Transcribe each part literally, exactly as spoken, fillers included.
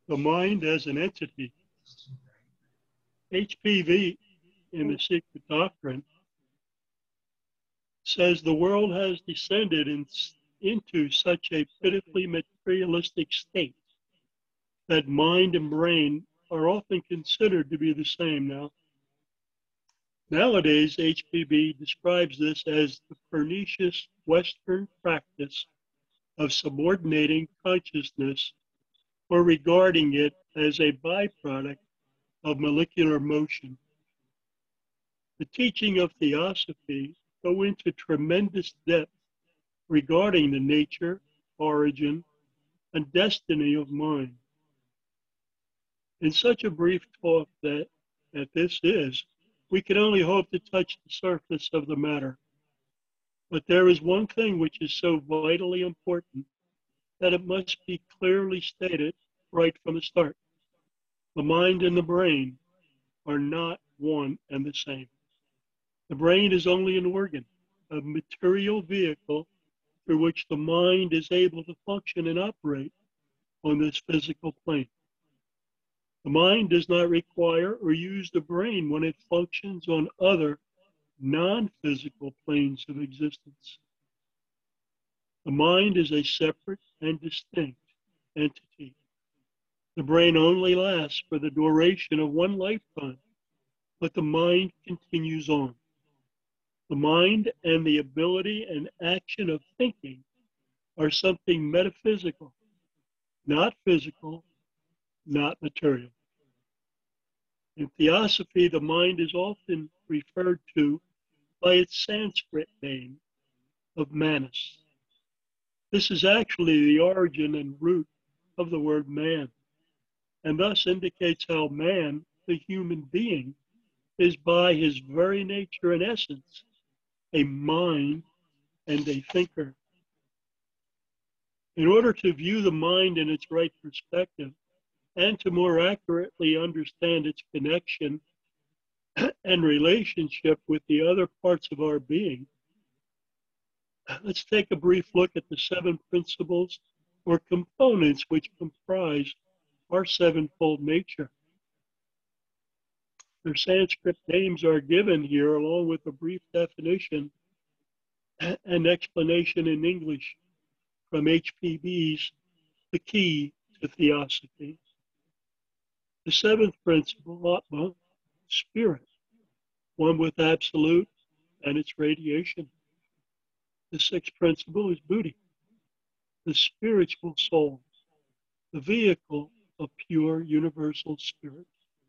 The mind as an entity. H P V in the Secret Doctrine says the world has descended in, into such a pitifully materialistic state that mind and brain are often considered to be the same now. Nowadays, H P V describes this as the pernicious Western practice of subordinating consciousness or regarding it as a byproduct of molecular motion. The teaching of Theosophy go into tremendous depth regarding the nature, origin, and destiny of mind. In such a brief talk that, that this is, we can only hope to touch the surface of the matter. But there is one thing which is so vitally important that it must be clearly stated right from the start. The mind and the brain are not one and the same. The brain is only an organ, a material vehicle through which the mind is able to function and operate on this physical plane. The mind does not require or use the brain when it functions on other non-physical planes of existence. The mind is a separate and distinct entity. The brain only lasts for the duration of one lifetime, but the mind continues on. The mind and the ability and action of thinking are something metaphysical, not physical, not material. In Theosophy, the mind is often referred to by its Sanskrit name of Manas. This is actually the origin and root of the word man, and thus indicates how man, the human being, is by his very nature and essence a mind and a thinker. In order to view the mind in its right perspective and to more accurately understand its connection and relationship with the other parts of our being, let's take a brief look at the seven principles or components which comprise our sevenfold nature. Their Sanskrit names are given here along with a brief definition and explanation in English from H P V's The Key to Theosophy. The seventh principle, Atma, spirit, one with absolute and its radiation. The sixth principle is Buddhi, the spiritual soul, the vehicle of pure universal spirit.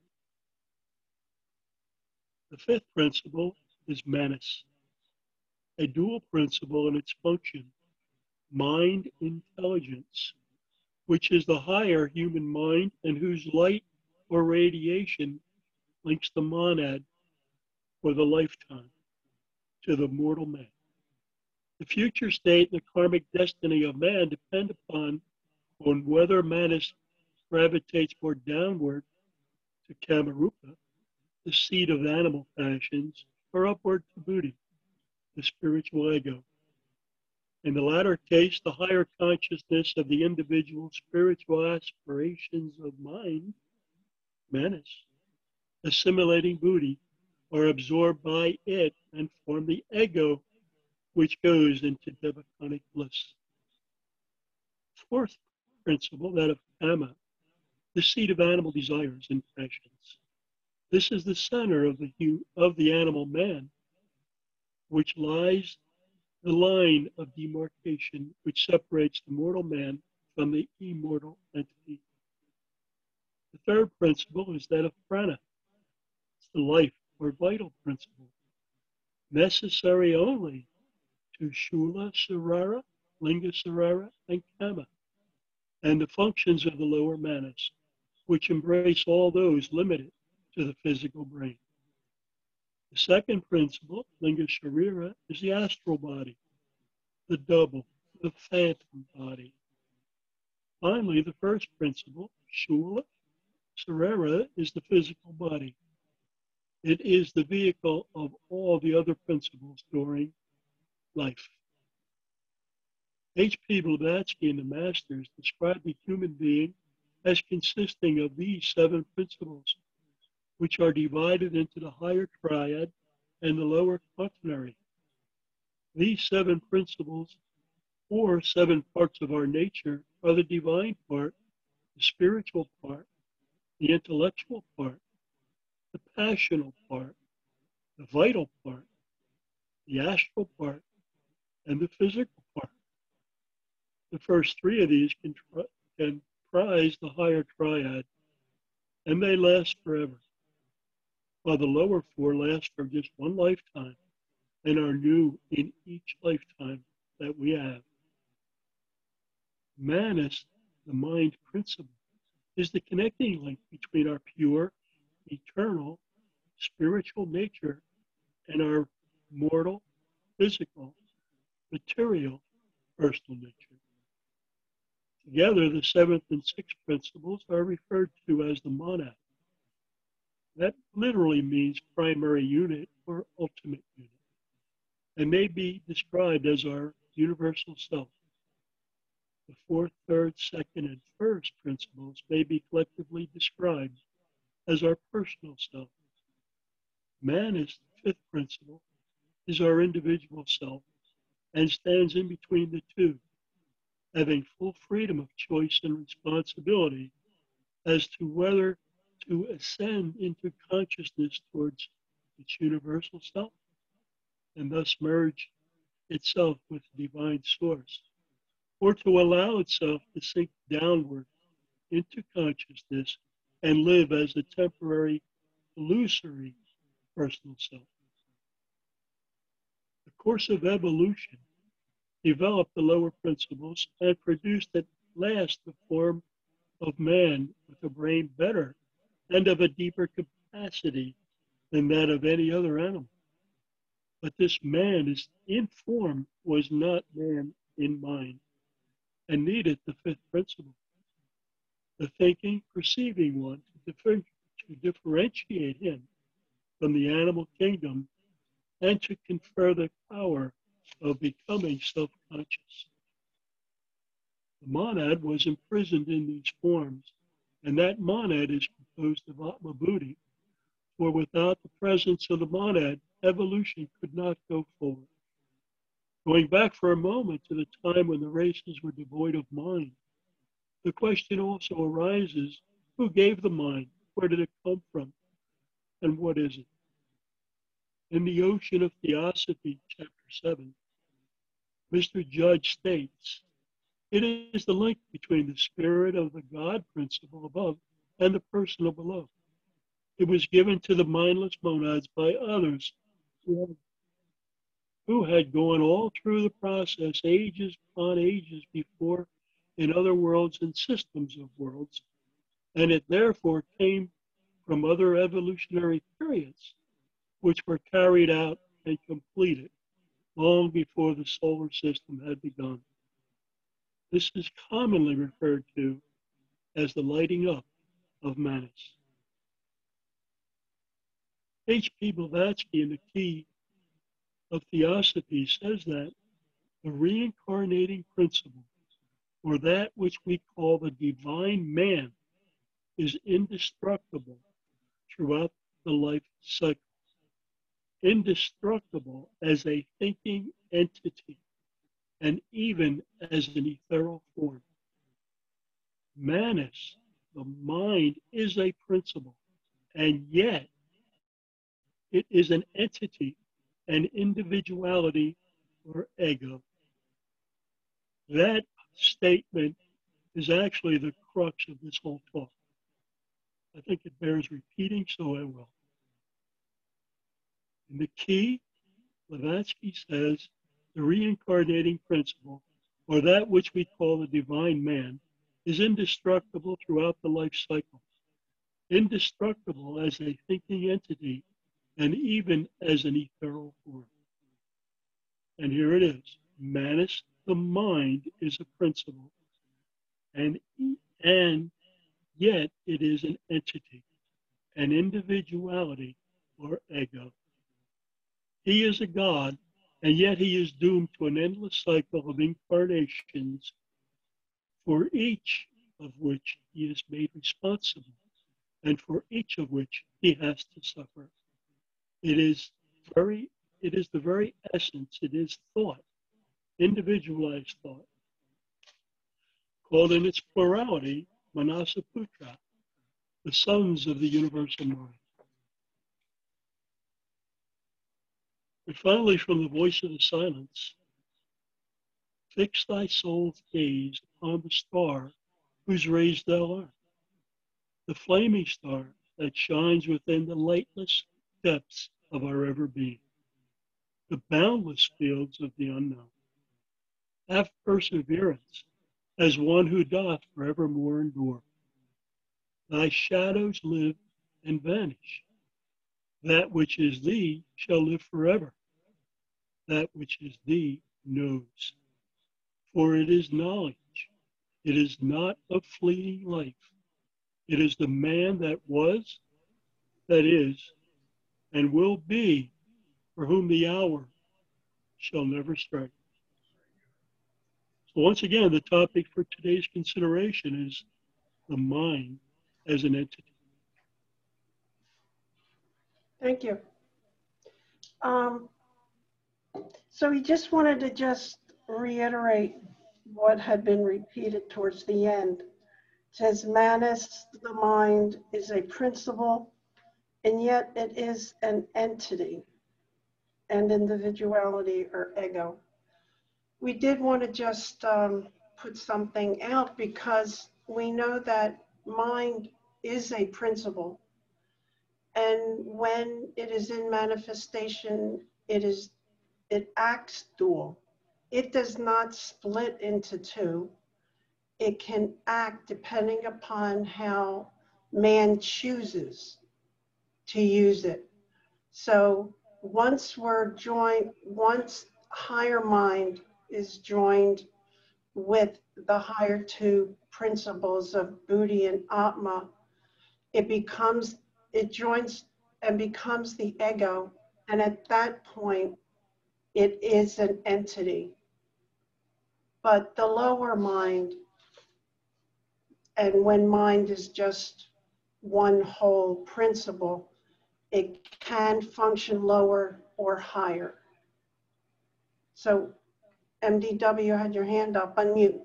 The fifth principle is Manas, a dual principle in its function, mind intelligence, which is the higher human mind and whose light or radiation links the monad for the lifetime to the mortal man. The future state and the karmic destiny of man depend upon on whether Manas gravitates more downward to Kamarupa, the seat of animal passions, or upward to Buddhi, the spiritual ego. In the latter case, the higher consciousness of the individual spiritual aspirations of mind, Manas, assimilating Buddhi, are absorbed by it and form the ego, which goes into devaconic bliss. Fourth principle, that of Kama, the seat of animal desires and passions. This is the center of the, of the animal man, which lies the line of demarcation which separates the mortal man from the immortal entity. The third principle is that of prana. It's the life or vital principle, necessary only to Shula Sarara, Linga Sarara, and Kama, and the functions of the lower manas, which embrace all those limited to the physical brain. The second principle, Linga Sharira, is the astral body, the double, the phantom body. Finally, the first principle, Shula Sarara, is the physical body. It is the vehicle of all the other principles during life. H P Blavatsky and the Masters describe the human being as consisting of these seven principles, which are divided into the higher triad and the lower quaternary. These seven principles, or seven parts of our nature, are the divine part, the spiritual part, the intellectual part, the passional part, the vital part, the astral part, and the physical part. The first three of these can comprise the higher triad, and they last forever, while the lower four last for just one lifetime and are new in each lifetime that we have. Manas, the mind principle, is the connecting link between our pure, eternal, spiritual nature and our mortal, physical, material, personal nature. Together, the seventh and sixth principles are referred to as the monad. That literally means primary unit or ultimate unit, and may be described as our universal self. The fourth, third, second, and first principles may be collectively described as our personal self. Manas, the fifth principle, is our individual self and stands in between the two, having full freedom of choice and responsibility as to whether to ascend into consciousness towards its universal self and thus merge itself with the divine source, or to allow itself to sink downward into consciousness and live as a temporary, illusory personal self. The course of evolution developed the lower principles and produced at last the form of man with a brain better and of a deeper capacity than that of any other animal. But this man is in form was not man in mind and needed the fifth principle, the thinking, perceiving one, to, differ, to differentiate him from the animal kingdom and to confer the power of becoming self-conscious. The monad was imprisoned in these forms, and that monad is composed of Atma Buddhi, for without the presence of the monad, evolution could not go forward. Going back for a moment to the time when the races were devoid of mind, the question also arises, who gave the mind? Where did it come from? And what is it? In the Ocean of Theosophy, chapter seven, Mister Judge states, it is the link between the spirit of the God principle above and the personal below. It was given to the mindless monads by others who had, who had gone all through the process ages upon ages before in other worlds and systems of worlds, and it therefore came from other evolutionary periods which were carried out and completed long before the solar system had begun. This is commonly referred to as the lighting up of Manas. H P Blavatsky in the Key of Theosophy says that the reincarnating principle, or that which we call the divine man, is indestructible throughout the life cycle. Indestructible as a thinking entity and even as an ethereal form. Manas, the mind, is a principle, and yet it is an entity, an individuality, or ego. That statement is actually the crux of this whole talk. I think it bears repeating, so I will. In the Key, Blavatsky says, the reincarnating principle, or that which we call the divine man, is indestructible throughout the life cycle. Indestructible as a thinking entity and even as an ethereal form. And here it is. Manas, the mind, is a principle, and, and yet it is an entity, an individuality, or ego. He is a God, and yet he is doomed to an endless cycle of incarnations, for each of which he is made responsible, and for each of which he has to suffer. It is very, it is the very essence, it is thought, individualized thought, called in its plurality Manasaputra, the sons of the universal mind. And finally, from the voice of the silence, fix thy soul's gaze upon the star whose rays thou art, the flaming star that shines within the lightless depths of our ever being, the boundless fields of the unknown. Have perseverance as one who doth forevermore endure. Thy shadows live and vanish. That which is thee shall live forever. That which is thee knows. For it is knowledge. It is not of fleeting life. It is the man that was, that is, and will be, for whom the hour shall never strike. So once again, the topic for today's consideration is the mind as an entity. Thank you. Um, so we just wanted to just reiterate what had been repeated towards the end. It says, Manas, the mind, is a principle, and yet it is an entity, and individuality or ego. We did want to just um, put something out because we know that mind is a principle. And when it is in manifestation, it is it acts dual. It does not split into two. It can act depending upon how man chooses to use it. So once we're joined, once higher mind is joined with the higher two principles of Buddhi and Atma, it becomes, it joins and becomes the ego. And at that point, it is an entity. But the lower mind, and when mind is just one whole principle, it can function lower or higher. So M D W had your hand up, unmute.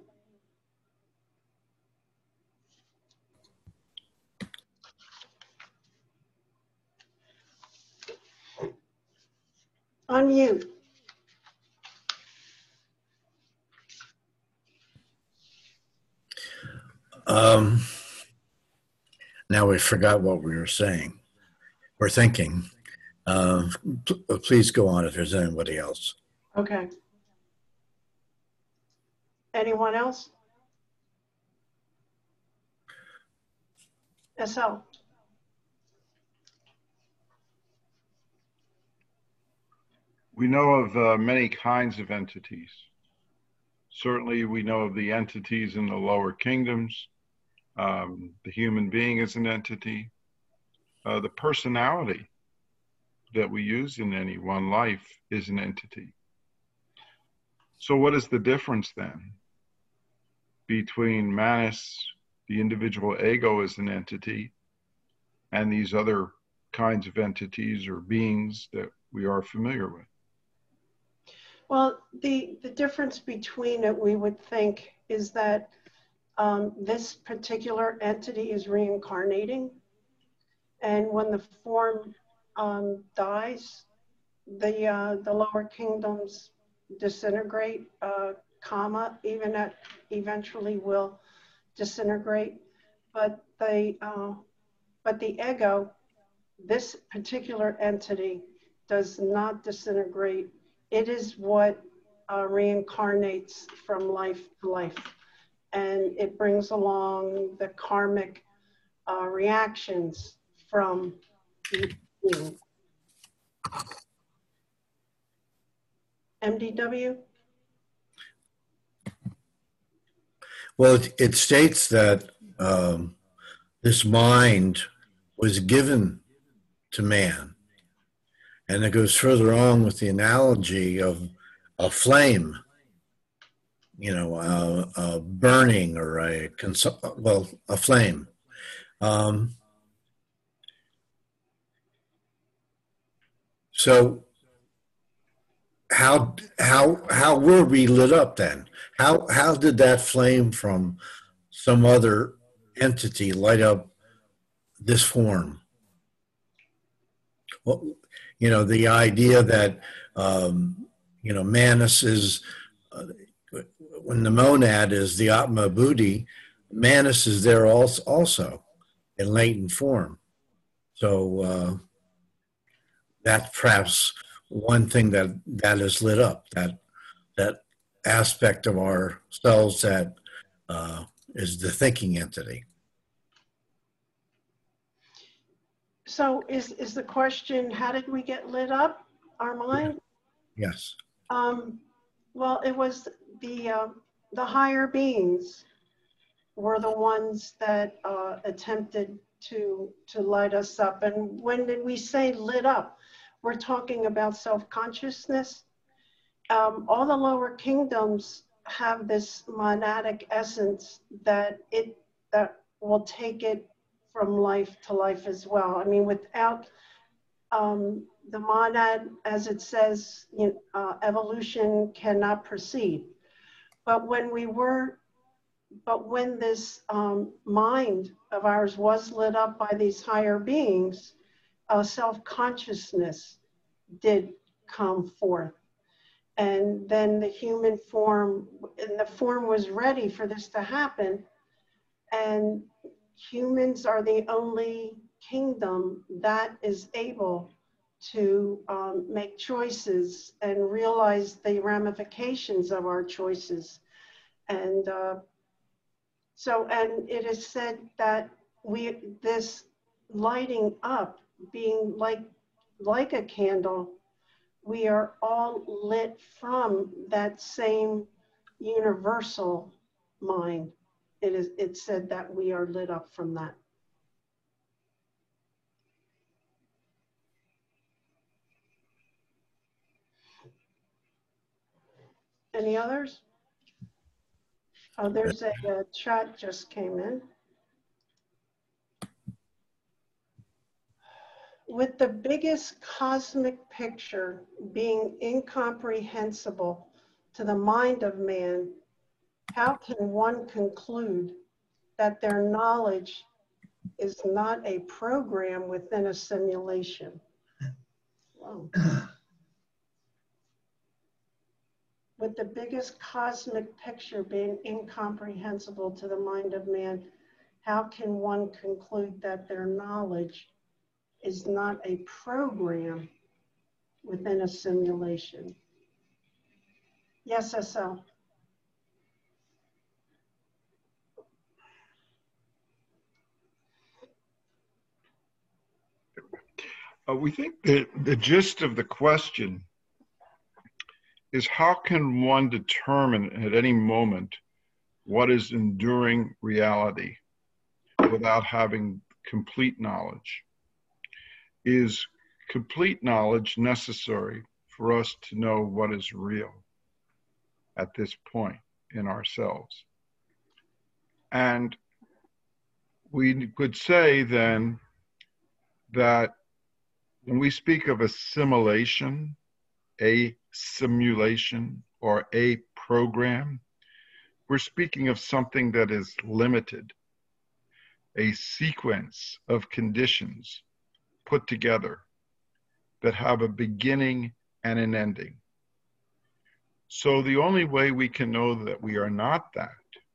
Unmute. Um, now we forgot what we were saying or thinking. Uh, please go on if there's anybody else. Okay. Anyone else? S L. We know of uh, many kinds of entities. Certainly we know of the entities in the lower kingdoms. Um, the human being is an entity. Uh, the personality that we use in any one life is an entity. So what is the difference then between Manas, the individual ego as an entity, and these other kinds of entities or beings that we are familiar with? Well, the, the difference between it, we would think, is that um, this particular entity is reincarnating. And when the form um, dies, the, uh, the lower kingdoms disintegrate. Uh, Kama, even at, eventually will disintegrate. But the, uh, but the ego, this particular entity, does not disintegrate. It is what uh, reincarnates from life to life. And it brings along the karmic uh, reactions from each being. M D W? Well, it, it states that um, this mind was given to man. And it goes further on with the analogy of a flame you know, uh, uh, burning or a, cons- well, a flame. Um, so how, how, how were we lit up then? How, how did that flame from some other entity light up this form? Well, you know, the idea that, um, you know, Manas is, uh, when the monad is the Atma Buddhi, Manas is there also, also in latent form. So uh, that's perhaps one thing that, that is lit up, that, that aspect of ourselves that uh, is the thinking entity. So is, is the question, how did we get lit up, our mind? Yes. Um, well, it was the, uh, the higher beings were the ones that uh, attempted to, to light us up. And when did we say lit up? We're talking about self-consciousness. Um, all the lower kingdoms have this monadic essence that it that will take it from life to life as well. I mean, without um, the monad, as it says, you know, uh, evolution cannot proceed. But when we were, but when this um, mind of ours was lit up by these higher beings, uh, self-consciousness did come forth. And then the human form, and the form was ready for this to happen. And humans are the only kingdom that is able to um, make choices and realize the ramifications of our choices. And uh, so, and it is said that we, this lighting up, being like, like a candle, we are all lit from that same universal mind. It is, it said that we are lit up from that. Any others? Oh, there's a, a chat just came in. With the biggest cosmic picture being incomprehensible to the mind of man, how can one conclude that their knowledge is not a program within a simulation? Whoa. With the biggest cosmic picture being incomprehensible to the mind of man, how can one conclude that their knowledge is not a program within a simulation? Yes, S L. Uh, we think that the gist of the question is, how can one determine at any moment what is enduring reality without having complete knowledge? Is complete knowledge necessary for us to know what is real at this point in ourselves? And we could say then that when we speak of assimilation, a simulation, or a program, we're speaking of something that is limited, a sequence of conditions put together that have a beginning and an ending. So the only way we can know that we are not that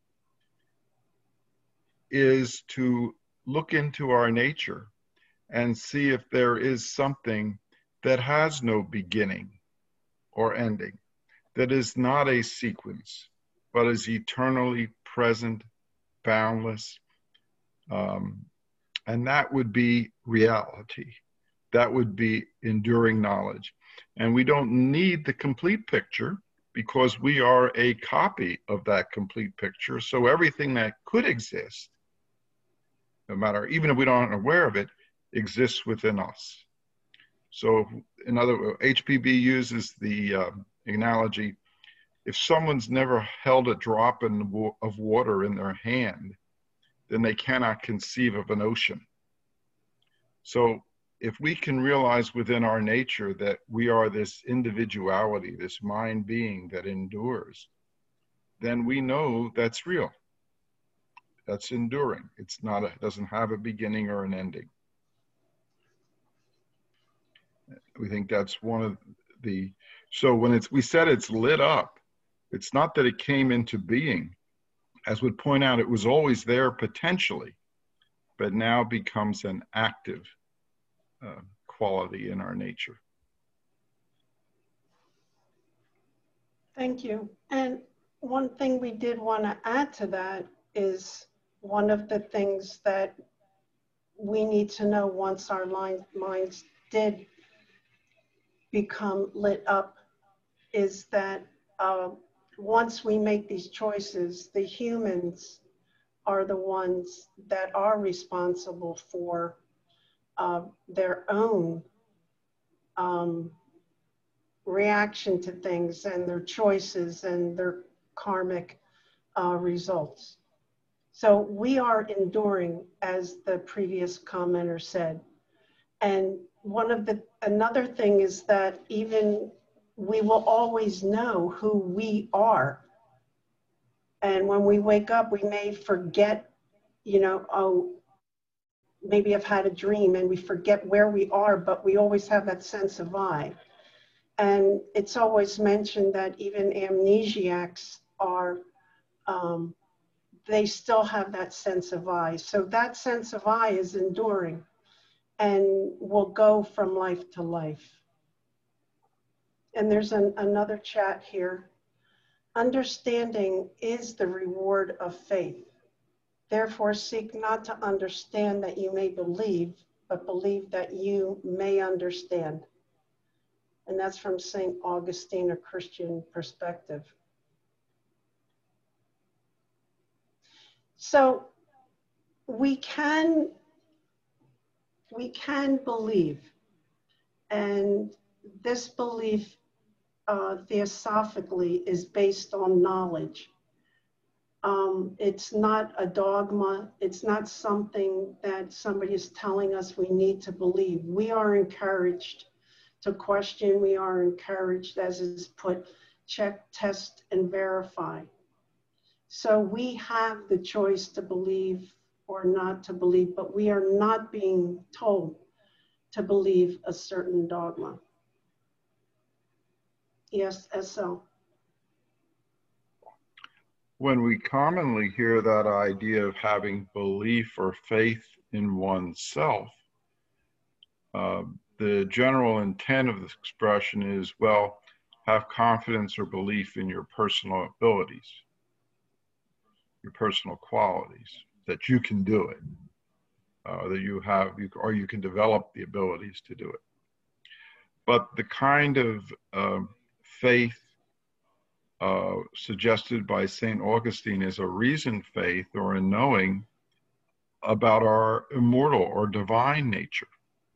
is to look into our nature and see if there is something that has no beginning or ending, that is not a sequence, but is eternally present, boundless. Um, and that would be reality. That would be enduring knowledge. And we don't need the complete picture because we are a copy of that complete picture. So everything that could exist, no matter, even if we aren't aware of it, exists within us. So in other words, H P B uses the uh, analogy If someone's never held a drop in, of water in their hand, then they cannot conceive of an ocean. So if we can realize within our nature that we are this individuality, this mind being that endures, then we know that's real. That's enduring. It's not a, it doesn't have a beginning or an ending. We think that's one of the, so when it's, we said it's lit up, it's not that it came into being. As would point out, it was always there potentially, but now becomes an active uh, quality in our nature. Thank you. And one thing we did want to add to that is one of the things that we need to know once our line, minds did become lit up is that uh, once we make these choices, the humans are the ones that are responsible for uh, their own um, reaction to things and their choices and their karmic uh, results. So we are enduring, as the previous commenter said. And one of the, another thing is that even we will always know who we are. And when we wake up, we may forget, you know, oh, maybe I've had a dream, and we forget where we are, but we always have that sense of I. And it's always mentioned that even amnesiacs are, um, they still have that sense of I. So that sense of I is enduring and will go from life to life. And there's an, another chat here. Understanding is the reward of faith. Therefore, seek not to understand that you may believe, but believe that you may understand. And that's from Saint Augustine, A Christian Perspective. So we can, we can believe, and this belief uh, theosophically is based on knowledge. Um, it's not a dogma. It's not something that somebody is telling us we need to believe. We are encouraged to question. We are encouraged, as is put, check, test, and verify. So we have the choice to believe or not to believe, but we are not being told to believe a certain dogma. Yes, S L. When we commonly hear that idea of having belief or faith in oneself, uh, the general intent of this expression is, well, have confidence or belief in your personal abilities, your personal qualities, that you can do it, uh, that you have, you, or you can develop the abilities to do it. But the kind of uh, faith Uh, suggested by Saint Augustine is a reasoned faith or a knowing about our immortal or divine nature.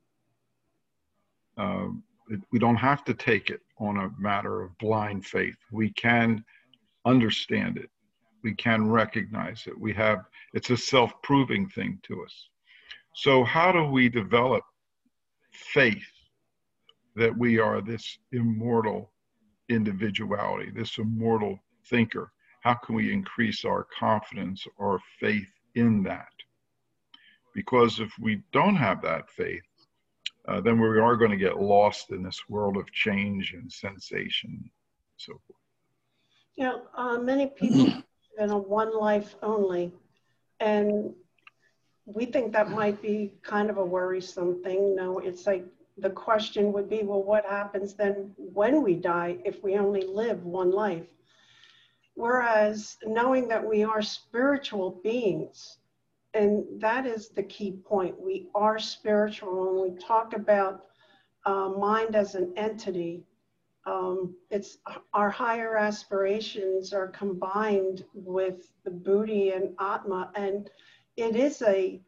Uh, it, we don't have to take it on a matter of blind faith. We can understand it. We can recognize it. We have, it's a self-proving thing to us. So how do we develop faith that we are this immortal individuality, this immortal thinker? How can we increase our confidence or faith in that? Because if we don't have that faith, uh, then we are going to get lost in this world of change and sensation and so forth. You know, uh, many people live in a one life only, and we think that might be kind of a worrisome thing. No, it's like, the question would be, well, what happens then when we die if we only live one life? Whereas knowing that we are spiritual beings, and that is the key point, we are spiritual. When we talk about uh, mind as an entity, um, it's our higher aspirations are combined with the Buddhi and Atma, and it is a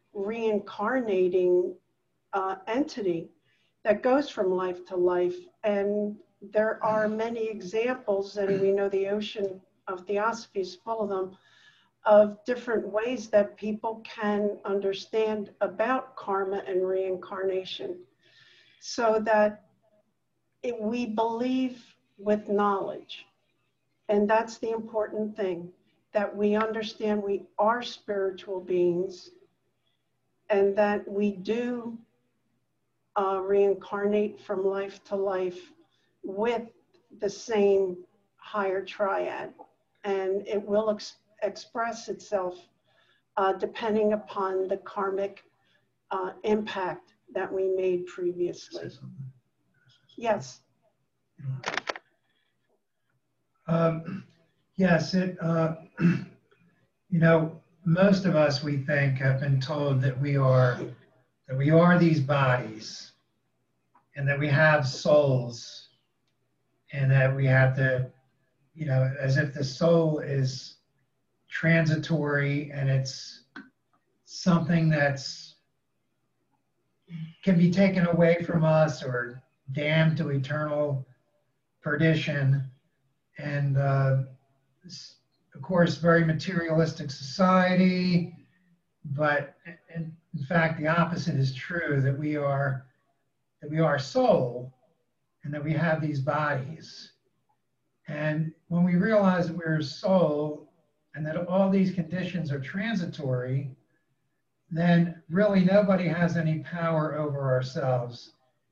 reincarnating uh, entity that goes from life to life. And there are many examples, and we know the ocean of theosophy is full of them, of different ways that people can understand about karma and reincarnation, so that it, we believe with knowledge. And that's the important thing, that we understand we are spiritual beings and that we do uh, reincarnate from life to life with the same higher triad. And it will ex express itself uh, depending upon the karmic uh, impact that we made previously. Yes. Um, yes, it, uh, you know, most of us, we think, have been told that we are, that we are these bodies and that we have souls and that we have to, you know, as if the soul is transitory and it's something that's can be taken away from us or damned to eternal perdition. And uh, of course, very materialistic society, but in, in fact, the opposite is true, that we are, that we are soul and that we have these bodies. And when we realize that we're soul and that all these conditions are transitory, then really nobody has any power over ourselves.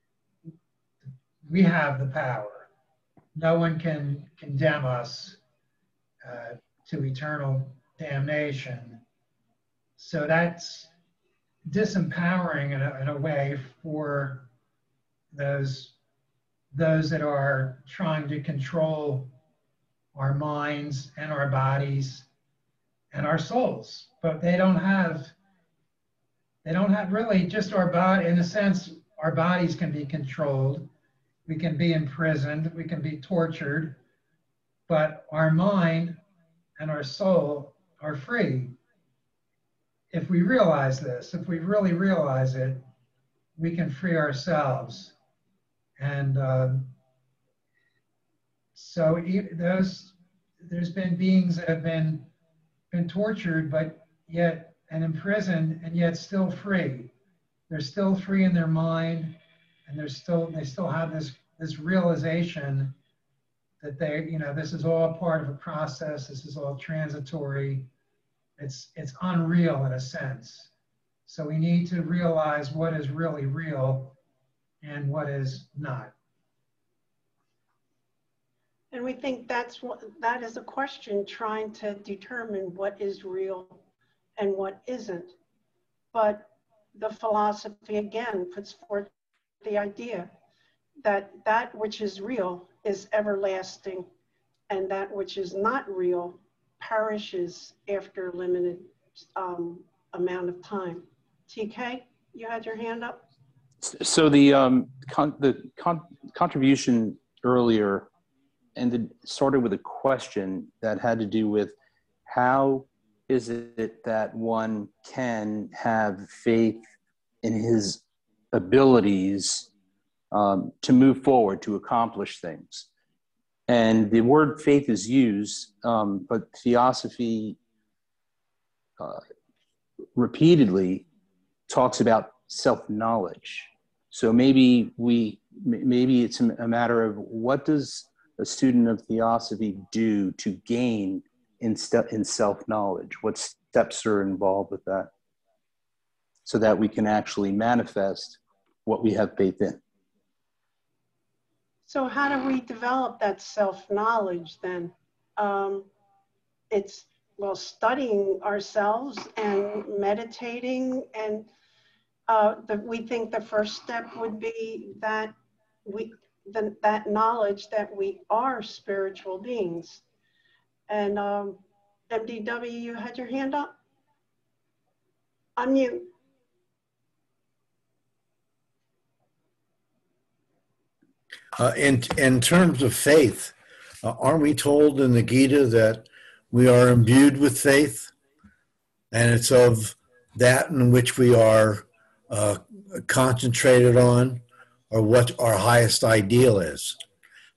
We have the power. No one can condemn us uh, to eternal damnation. So that's disempowering in a, in a way for those, those that are trying to control our minds and our bodies and our souls. But they don't have, they don't have really just our body, in a sense, our bodies can be controlled. We can be imprisoned, we can be tortured, but our mind and our soul are free. If we realize this, if we really realize it, we can free ourselves. And um, so those, there's been beings that have been, been tortured, but yet, and imprisoned, and yet still free. They're still free in their mind, and they're still, they still have this, this realization that they, you know, this is all part of a process, this is all transitory. It's, it's unreal in a sense. So we need to realize what is really real and what is not. And we think that's what, that is a question, trying to determine what is real and what isn't. But the philosophy again puts forth the idea that that which is real is everlasting and that which is not real perishes after a limited um, amount of time. T K, you had your hand up? So the, um, con the con contribution earlier ended, started with a question that had to do with how is it that one can have faith in his abilities um, to move forward, to accomplish things. And the word faith is used, um, but theosophy uh, repeatedly talks about self-knowledge. So maybe we, maybe it's a matter of what does a student of theosophy do to gain in, in self-knowledge? What steps are involved with that so that we can actually manifest what we have faith in? So how do we develop that self-knowledge then? Um, it's, well, studying ourselves and meditating, and uh, the, we think the first step would be that we, the, that knowledge that we are spiritual beings. And um, M D W, you had your hand up? Unmute. Uh, in, in terms of faith, uh, aren't we told in the Gita that we are imbued with faith? And it's of that in which we are uh, concentrated on, or what our highest ideal is.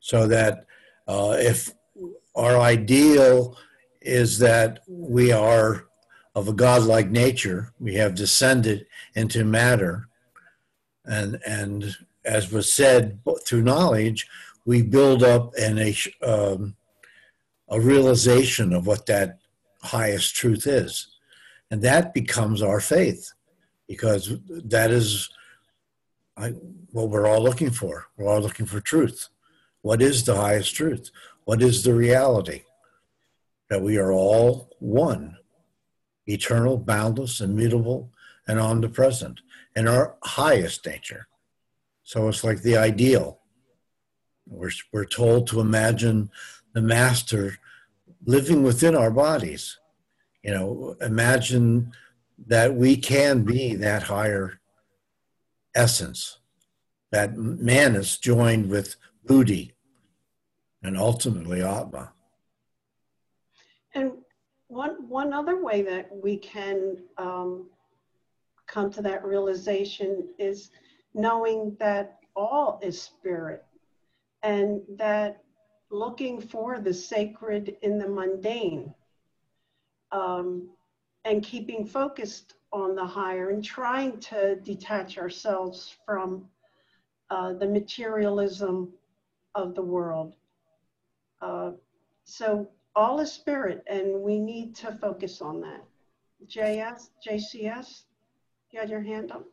So that uh, if our ideal is that we are of a godlike nature, we have descended into matter, and and as was said, through knowledge, we build up an, a, um, a realization of what that highest truth is. And that becomes our faith, because that is I, what we're all looking for. We're all looking for truth. What is the highest truth? What is the reality? That we are all one, eternal, boundless, immutable, and omnipresent in our highest nature. So it's like the ideal. We're, we're told to imagine the master living within our bodies. You know, imagine that we can be that higher essence, that Manas joined with Buddhi, and ultimately Atma. And one, one other way that we can um, come to that realization is knowing that all is spirit, and that looking for the sacred in the mundane, um, and keeping focused on the higher, and trying to detach ourselves from uh, the materialism of the world. Uh, so all is spirit, and we need to focus on that. J S, J C S, you had your hand up?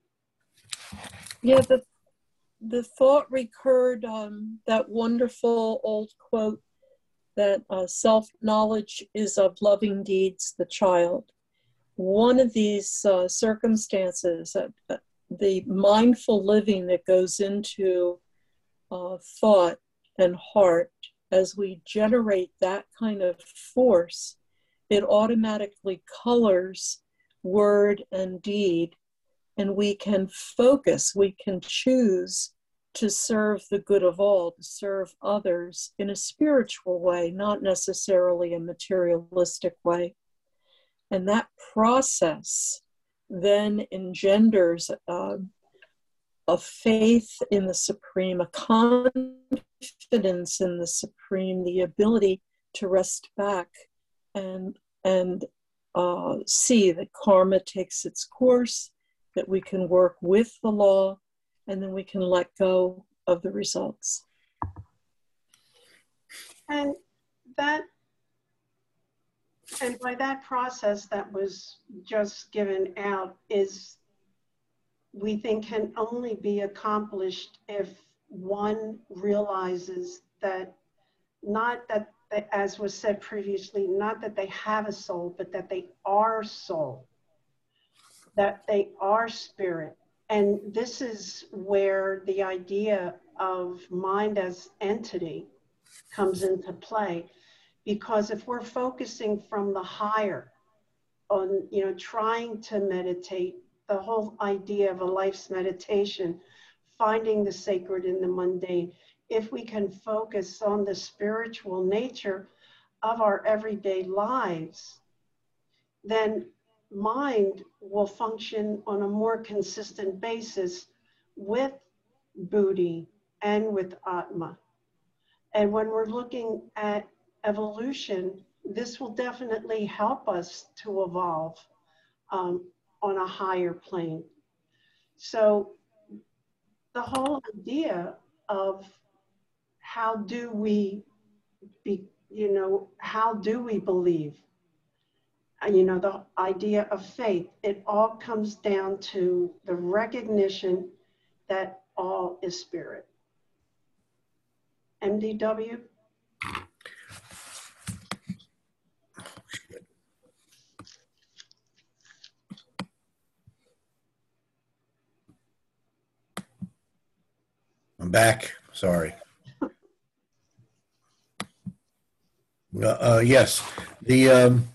Yeah, the, the thought recurred, um, that wonderful old quote that uh, self-knowledge is of loving deeds the child. One of these uh, circumstances, uh, the mindful living that goes into uh, thought and heart, as we generate that kind of force, it automatically colors word and deed, and we can focus, we can choose to serve the good of all, to serve others in a spiritual way, not necessarily a materialistic way. And that process then engenders uh, a faith in the Supreme, a confidence in the Supreme, the ability to rest back and, and uh, see that karma takes its course, that we can work with the law, and then we can let go of the results. And that, and by that process that was just given out is, we think, can only be accomplished if one realizes that, not that, that, as was said previously, not that they have a soul, but that they are soul, that they are spirit. And this is where the idea of mind as entity comes into play. Because if we're focusing from the higher on, you know, trying to meditate, the whole idea of a life's meditation, finding the sacred in the mundane, if we can focus on the spiritual nature of our everyday lives, then mind will function on a more consistent basis with Buddhi and with Atma. And when we're looking at evolution, this will definitely help us to evolve um, on a higher plane. So the whole idea of how do we be, you know, how do we believe? And, you know, the idea of faith, it all comes down to the recognition that all is spirit. M D W? I'm back. Sorry. Uh, uh, yes, the um,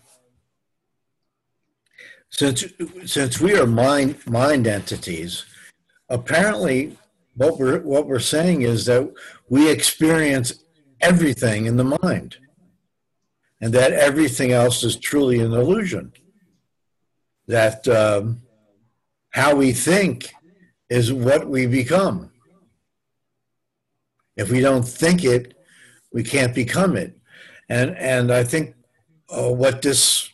since since we are mind mind entities, apparently what we're what we're saying is that we experience everything in the mind, and that everything else is truly an illusion. That um, how we think is what we become. If we don't think it, we can't become it. And, and I think uh, what this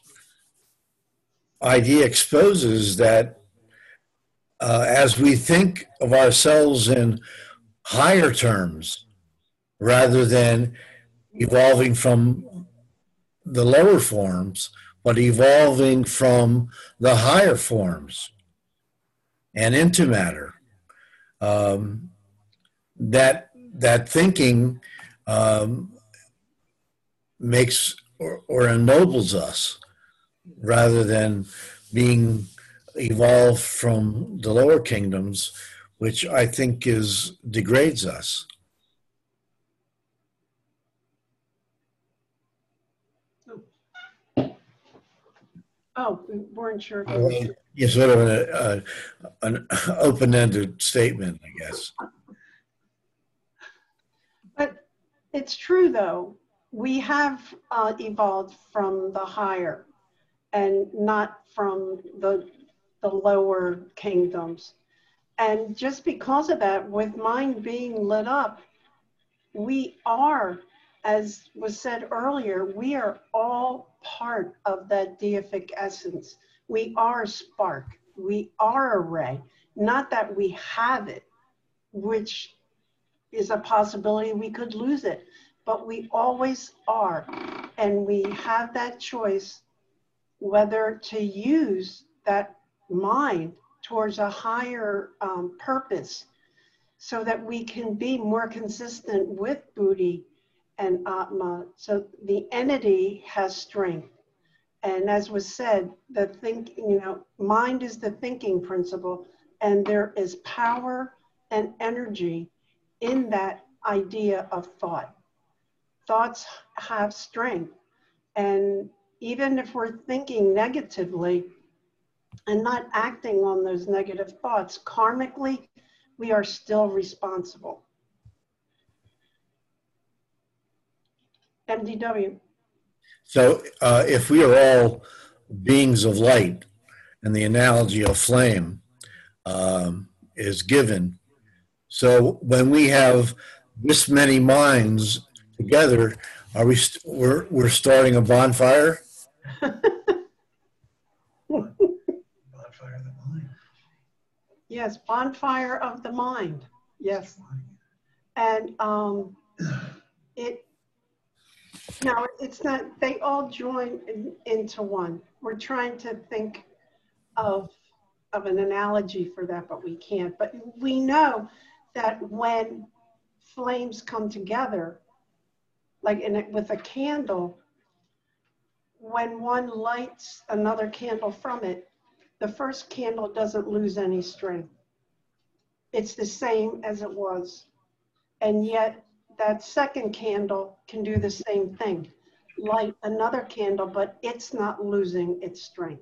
idea exposes that uh, as we think of ourselves in higher terms, rather than evolving from the lower forms, but evolving from the higher forms and into matter. Um, that that thinking um, makes or, or ennobles us rather than being evolved from the lower kingdoms, which I think is degrades us. Oh, we weren't sure if you were sure. It's sort of an, uh, an open-ended statement, I guess. But it's true, though. We have uh, evolved from the higher and not from the, the lower kingdoms. And just because of that, with mind being lit up, we are, as was said earlier, we are all part of that deific essence. We are spark. We are a ray. Not that we have it, which is a possibility we could lose it, but we always are. And we have that choice whether to use that mind towards a higher um, purpose so that we can be more consistent with Buddhi and Atma. So the entity has strength. And as was said, the think, you know, mind is the thinking principle, and there is power and energy in that idea of thought. Thoughts have strength. And even if we're thinking negatively and not acting on those negative thoughts, karmically, we are still responsible. M D W. So uh, if we are all beings of light, and the analogy of flame um, is given, so when we have this many minds together, are we st- we're, we're starting a bonfire? Bonfire of the mind. Yes, bonfire of the mind. Yes. And um, it, no, it's not, they all join in, into one. We're trying to think of, of an analogy for that, but we can't. But we know that when flames come together, like in it, with a candle, when one lights another candle from it, the first candle doesn't lose any strength. It's the same as it was. And yet that second candle can do the same thing. Light another candle, but it's not losing its strength.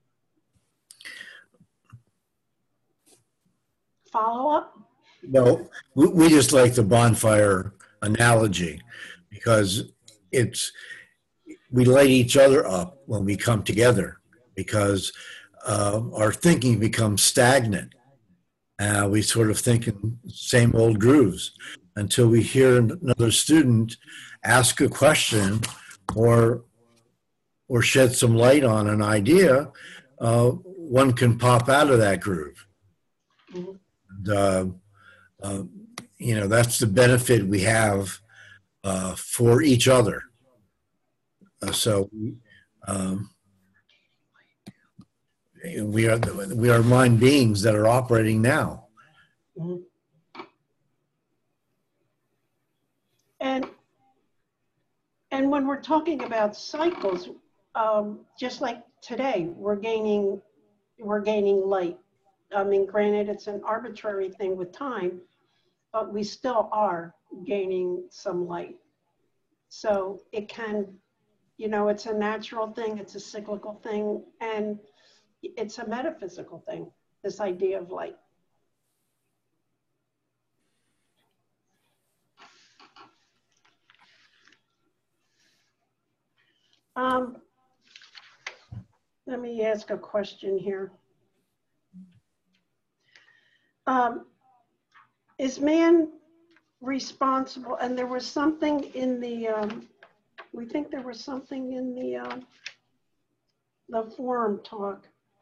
Follow up? No, we, we just like the bonfire analogy because it's, we light each other up when we come together because uh, our thinking becomes stagnant. Uh, we sort of think in same old grooves until we hear another student ask a question or or shed some light on an idea. Uh, one can pop out of that groove. Mm-hmm. And, uh, uh, you know, that's the benefit we have uh, for each other. Uh, so um, we are we are mind beings that are operating now. Mm-hmm. And and when we're talking about cycles, um, just like today, we're gaining we're gaining light. I mean, granted, it's an arbitrary thing with time, but we still are gaining some light. So it can, you know, it's a natural thing, it's a cyclical thing, and it's a metaphysical thing, this idea of light. Um, let me ask a question here. Um, is man responsible, and there was something in the, um, we think there was something in the, um, the forum talk.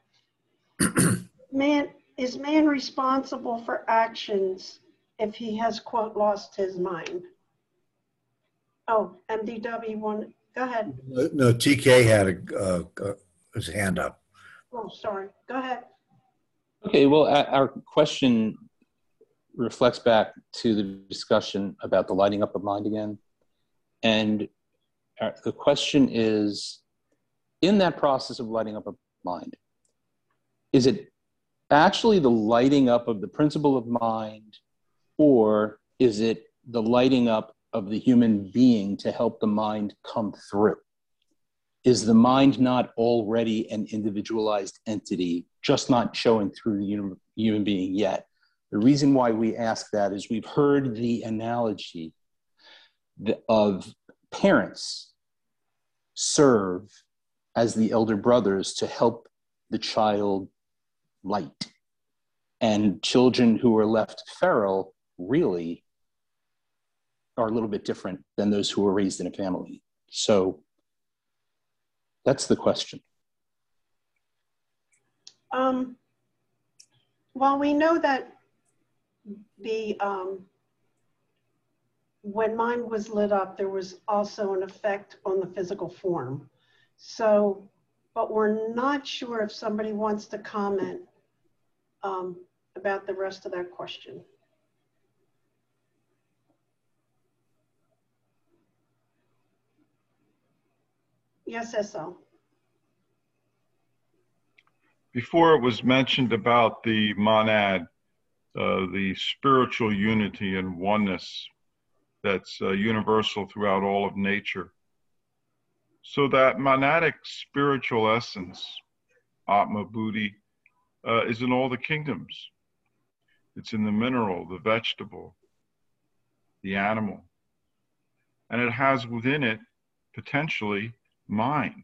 Man, is man responsible for actions if he has, quote, lost his mind? Oh, M D W one, go ahead. No, no, T K had a, uh, uh, his hand up. Oh, sorry, go ahead. Okay, well, a- our question reflects back to the discussion about the lighting up of mind again. And our, the question is, in that process of lighting up of mind, is it actually the lighting up of the principle of mind, or is it the lighting up of the human being to help the mind come through? Is the mind not already an individualized entity, just not showing through the human, human being yet? The reason why we ask that is we've heard the analogy of parents serve as the elder brothers to help the child light. And children who are left feral really are a little bit different than those who were raised in a family. So that's the question. Um, well, we know that the, um, when mind was lit up, there was also an effect on the physical form. So, but we're not sure if somebody wants to comment um, about the rest of that question. Yes, S L. Before it was mentioned about the monad, uh, the spiritual unity and oneness that's uh, universal throughout all of nature. So that monadic spiritual essence, Atma Buddhi, uh, is in all the kingdoms. It's in the mineral, the vegetable, the animal. And it has within it, potentially, mind.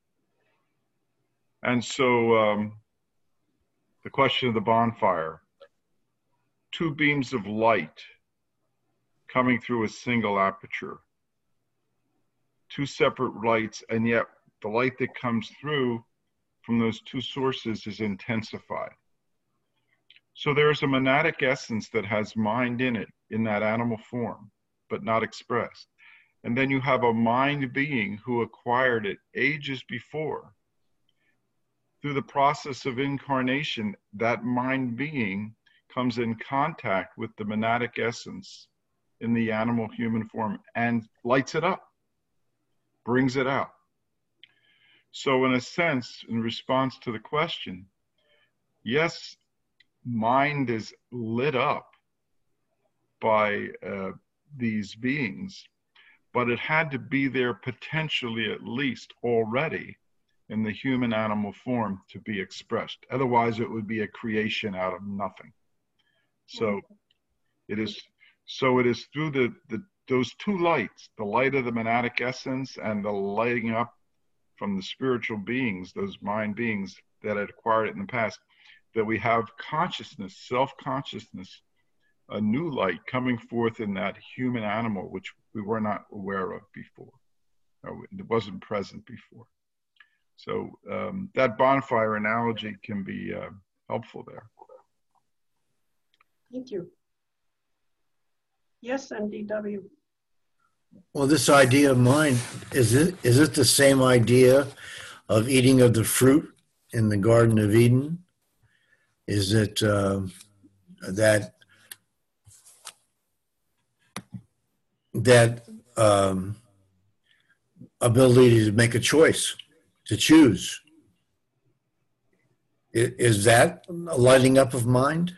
And so um, the question of the bonfire, two beams of light coming through a single aperture, two separate lights, and yet the light that comes through from those two sources is intensified. So there's a monadic essence that has mind in it, in that animal form, but not expressed. And then you have a mind being who acquired it ages before. Through the process of incarnation, that mind being comes in contact with the monadic essence in the animal human form and lights it up, brings it out. So in a sense, in response to the question, yes, mind is lit up by uh, these beings, but it had to be there potentially at least already in the human animal form to be expressed. Otherwise it would be a creation out of nothing. So it is, so it is through the, the those two lights, the light of the monadic essence and the lighting up from the spiritual beings, those mind beings that had acquired it in the past, that we have consciousness, self-consciousness, a new light coming forth in that human animal, which we were not aware of before. Or it wasn't present before. So um, that bonfire analogy can be uh, helpful there. Thank you. Yes, M D W. Well, this idea of mind, is it is it the same idea of eating of the fruit in the Garden of Eden? Is it uh, that that um, ability to make a choice, to choose? I- Is that a lighting up of mind?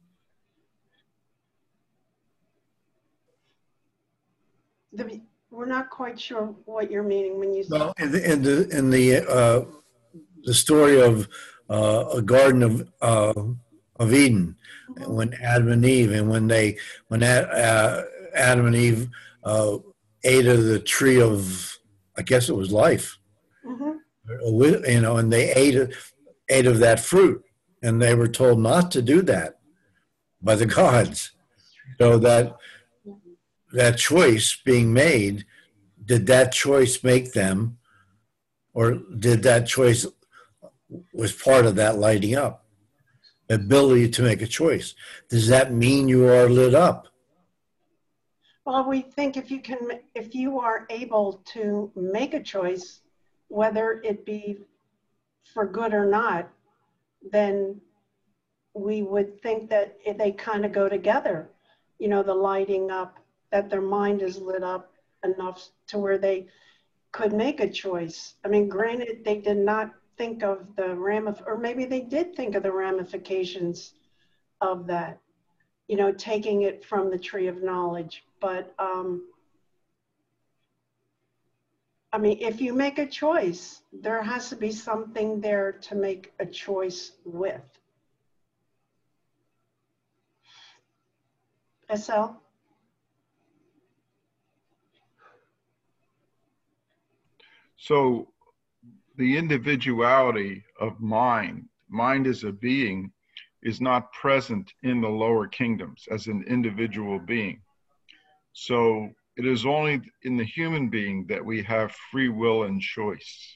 The, we're not quite sure what you're meaning when you say. Well, in the in the, in the uh, the story of uh, a Garden of uh, of Eden, when Adam and Eve, and when they when uh, Adam and Eve uh, ate of the tree of, I guess it was life, Mm-hmm. you know, and they ate ate of that fruit, and they were told not to do that by the gods, so that that choice being made, did that choice make them, or did that choice was part of that lighting up? Ability to make a choice. Does that mean you are lit up? Well, we think if you can, if you are able to make a choice, whether it be for good or not, then we would think that they kind of go together. You know, the lighting up, that their mind is lit up enough to where they could make a choice. I mean, granted, they did not think of the ramif, or maybe they did think of the ramifications of that, you know, taking it from the tree of knowledge. But um, I mean, if you make a choice, there has to be something there to make a choice with. S L? So the individuality of mind, mind as a being, is not present in the lower kingdoms as an individual being. So it is only in the human being that we have free will and choice.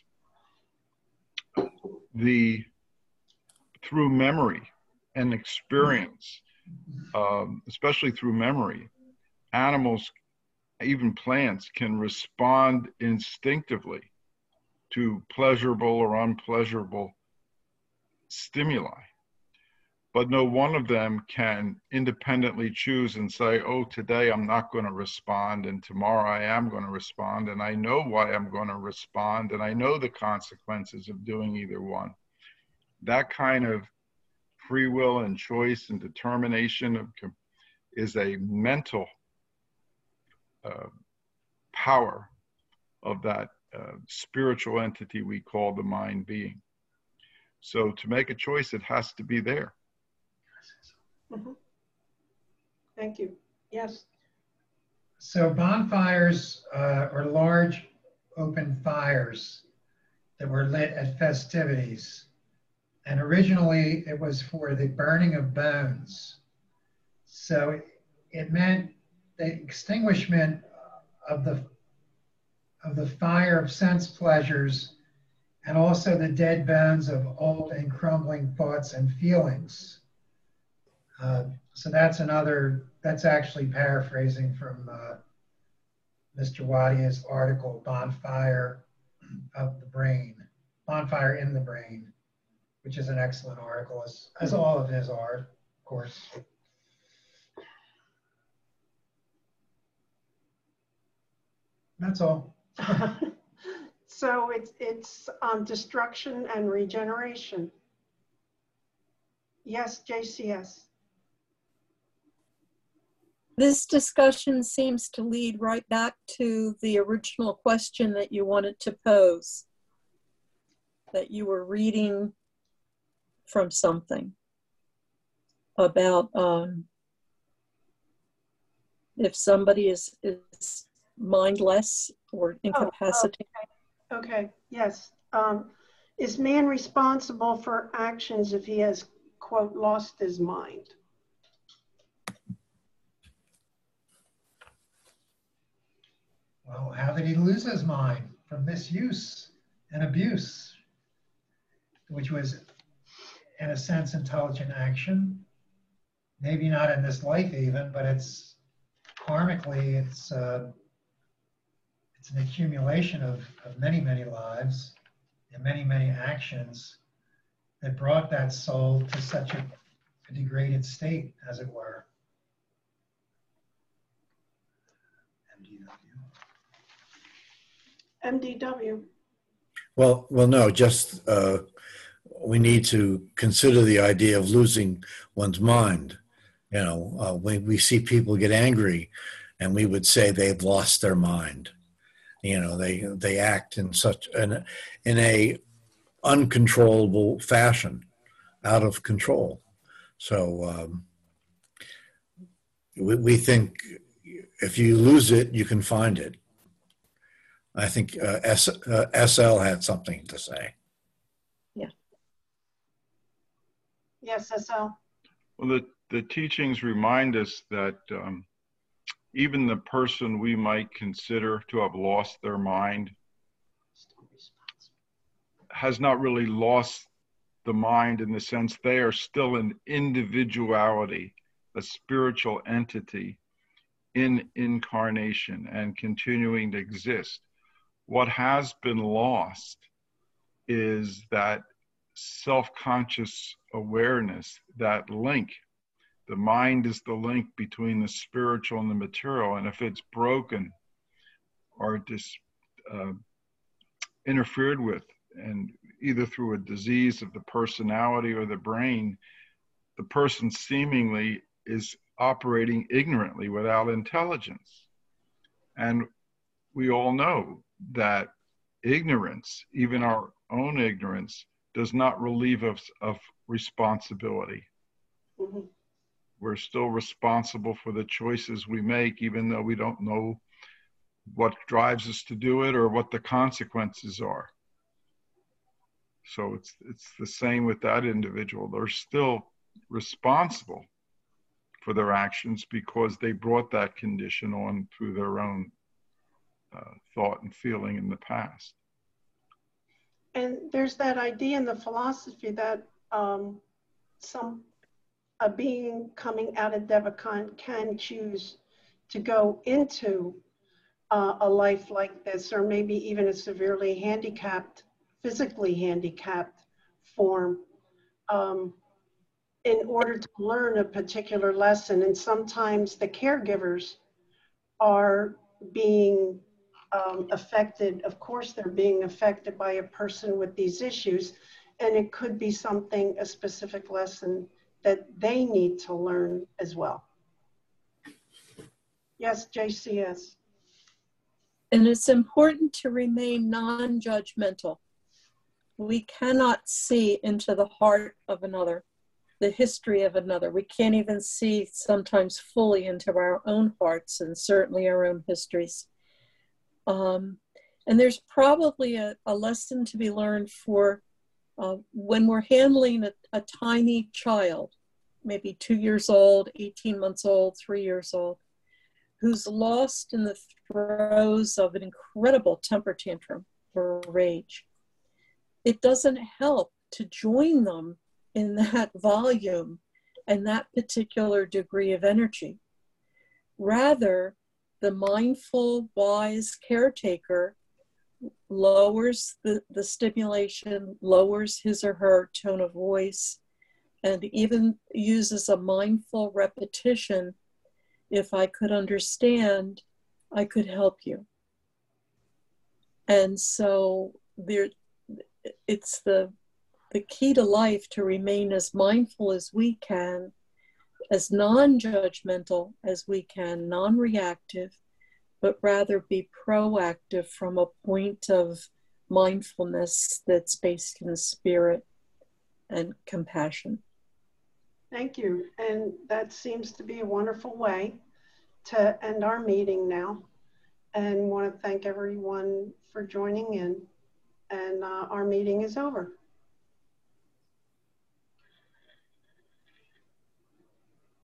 The, through memory and experience, um, especially through memory, animals, even plants, can respond instinctively to pleasurable or unpleasurable stimuli. But no one of them can independently choose and say, oh, today I'm not going to respond, and tomorrow I am going to respond, and I know why I'm going to respond, and I know the consequences of doing either one. That kind of free will and choice and determination of, is a mental uh, power of that uh, spiritual entity we call the mind being. So to make a choice, it has to be there. Mm-hmm. Thank you. Yes. So bonfires uh, are large open fires that were lit at festivities. And originally it was for the burning of bones. So it, it meant the extinguishment of the, of the fire of sense pleasures, and also the dead bones of old and crumbling thoughts and feelings. Uh, so that's another, that's actually paraphrasing from uh, Mister Wadia's article, Bonfire of the Brain, Bonfire in the Brain, which is an excellent article, as, as all of his are, of course. That's all. So it's, it's um, destruction and regeneration. Yes, J C S. This discussion seems to lead right back to the original question that you wanted to pose, that you were reading from something about um, if somebody is, is mindless or incapacitated. Oh, okay. Okay, yes. Um, is man responsible for actions if he has, quote, lost his mind? Well, how did he lose his mind? From misuse and abuse, which was, in a sense, intelligent action. Maybe not in this life even, but it's karmically, it's uh, it's an accumulation of, of many, many lives and many, many actions that brought that soul to such a, a degraded state, as it were. M D W. M D W. Well, well, no, just uh, we need to consider the idea of losing one's mind. You know, uh, when we see people get angry, and we would say they've lost their mind. You know, they they act in such an in a uncontrollable fashion, out of control. So um, we, we think if you lose it, you can find it. I think uh, S, uh, S L had something to say. Yeah. Yes, S L. Well, the, the teachings remind us that um, even the person we might consider to have lost their mind has not really lost the mind, in the sense they are still an individuality, a spiritual entity in incarnation and continuing to exist. What has been lost is that self-conscious awareness, that link. The mind is the link between the spiritual and the material, and if it's broken or dis, uh, interfered with, and either through a disease of the personality or the brain, the person seemingly is operating ignorantly without intelligence. And we all know that ignorance, even our own ignorance, does not relieve us of responsibility. Mm-hmm. We're still responsible for the choices we make, even though we don't know what drives us to do it or what the consequences are. So it's it's the same with that individual. They're still responsible for their actions because they brought that condition on through their own uh, thought and feeling in the past. And there's that idea in the philosophy that um, some a being coming out of Devachan can choose to go into uh, a life like this, or maybe even a severely handicapped, physically handicapped form, um, in order to learn a particular lesson. And sometimes the caregivers are being um, affected. Of course, they're being affected by a person with these issues, and it could be something, a specific lesson that they need to learn as well. Yes, J C S. And it's important to remain non-judgmental. We cannot see into the heart of another, the history of another. We can't even see sometimes fully into our own hearts and certainly our own histories. Um, and there's probably a, a lesson to be learned for uh, when we're handling a, a tiny child, maybe two years old, eighteen months old, three years old, who's lost in the throes of an incredible temper tantrum or rage. It doesn't help to join them in that volume and that particular degree of energy. Rather, the mindful, wise caretaker lowers the, the stimulation, lowers his or her tone of voice, and even uses a mindful repetition. If I could understand, I could help you. And so there, it's the, the key to life to remain as mindful as we can, as non-judgmental as we can, non-reactive, but rather be proactive from a point of mindfulness that's based in spirit and compassion. Thank you. And that seems to be a wonderful way to end our meeting now. And want to thank everyone for joining in. And uh, our meeting is over.